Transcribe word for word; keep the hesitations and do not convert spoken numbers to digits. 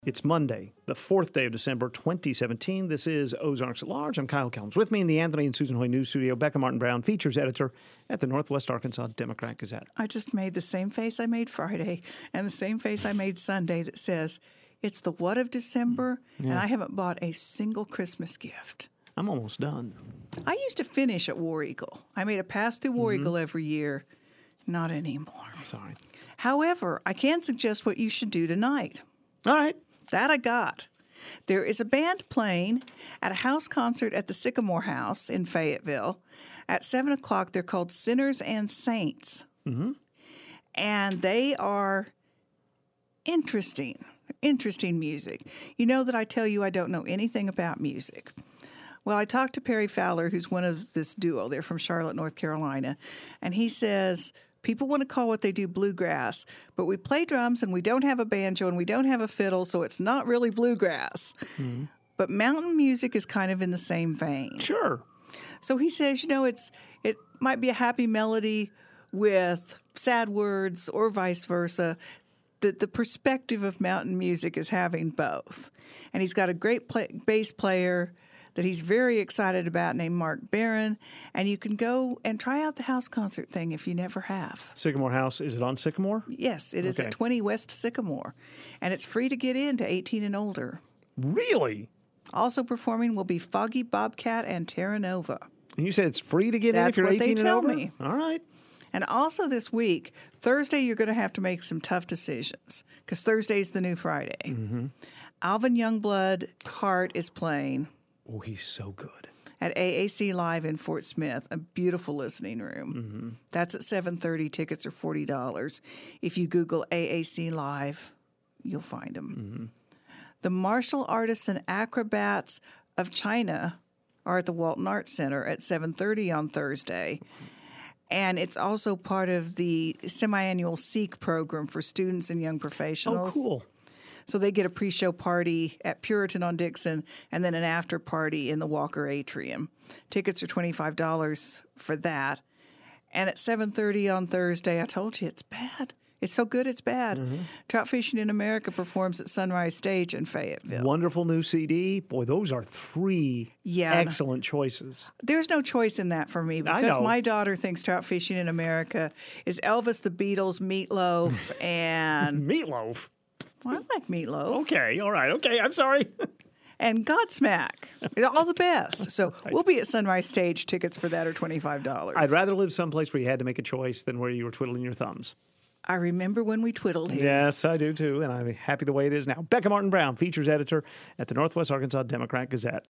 It's Monday, the fourth day of December, twenty seventeen. This is Ozarks at Large. I'm Kyle Kellums. With me in the Anthony and Susan Hoy News Studio, Becca Martin-Brown, features editor at the Northwest Arkansas Democrat-Gazette. I just made the same face I made Friday and the same face I made Sunday that says, it's the what of December, yeah. And I haven't bought a single Christmas gift. I'm almost done. I used to finish at War Eagle. I made a pass through War Mm-hmm. Eagle every year. Not anymore. Sorry. However, I can suggest what you should do tonight. All right. That I got. There is a band playing at a house concert at the Sycamore House in Fayetteville at seven o'clock. They're called Sinners and Saints. Mm-hmm. And they are interesting, interesting music. You know that I tell you I don't know anything about music. Well, I talked to Perry Fowler, who's one of this duo. They're from Charlotte, North Carolina. And he says, people want to call what they do bluegrass, but we play drums and we don't have a banjo and we don't have a fiddle, so it's not really bluegrass. Mm-hmm. But mountain music is kind of in the same vein. Sure. So he says, you know, it's it might be a happy melody with sad words or vice versa. The, the perspective of mountain music is having both. And he's got a great play, bass player that he's very excited about named Mark Barron, and you can go and try out the house concert thing if you never have. Sycamore House, is it on Sycamore? Yes, it is Okay. at twenty West Sycamore, and it's free to get in to eighteen and older. Really? Also performing will be Foggy Bobcat and Terra Nova. And you said it's free to get in if That's you're what they eighteen and tell over? me. All right. And also this week, Thursday, you're going to have to make some tough decisions because Thursday's the new Friday. Mm-hmm. Alvin Youngblood Hart is playing. Oh, he's so good. At A A C Live in Fort Smith, a beautiful listening room. Mm-hmm. That's at seven thirty. Tickets are forty dollars. If you Google A A C Live, you'll find them. Mm-hmm. The Martial Artists and Acrobats of China are at the Walton Arts Center at seven thirty on Thursday. And it's also part of the semi-annual SEEK program for students and young professionals. Oh, cool. So they get a pre-show party at Puritan on Dixon and then an after party in the Walker Atrium. Tickets are twenty-five dollars for that. And at seven thirty on Thursday, I told you it's bad. It's so good it's bad. Mm-hmm. Trout Fishing in America performs at Sunrise Stage in Fayetteville. Wonderful new C D. Boy, those are three yeah, excellent choices. There's no choice in that for me because my daughter thinks Trout Fishing in America is Elvis, the Beatles, Meatloaf, and... Meatloaf? Well, I like Meatloaf. Okay, all right, okay, I'm sorry. And Godsmack. All the best. So we'll be at Sunrise Stage. Tickets for that are twenty-five dollars. I'd rather live someplace where you had to make a choice than where you were twiddling your thumbs. I remember when we twiddled here. Yes, I do too, and I'm happy the way it is now. Becca Martin-Brown, features editor at the Northwest Arkansas Democrat-Gazette.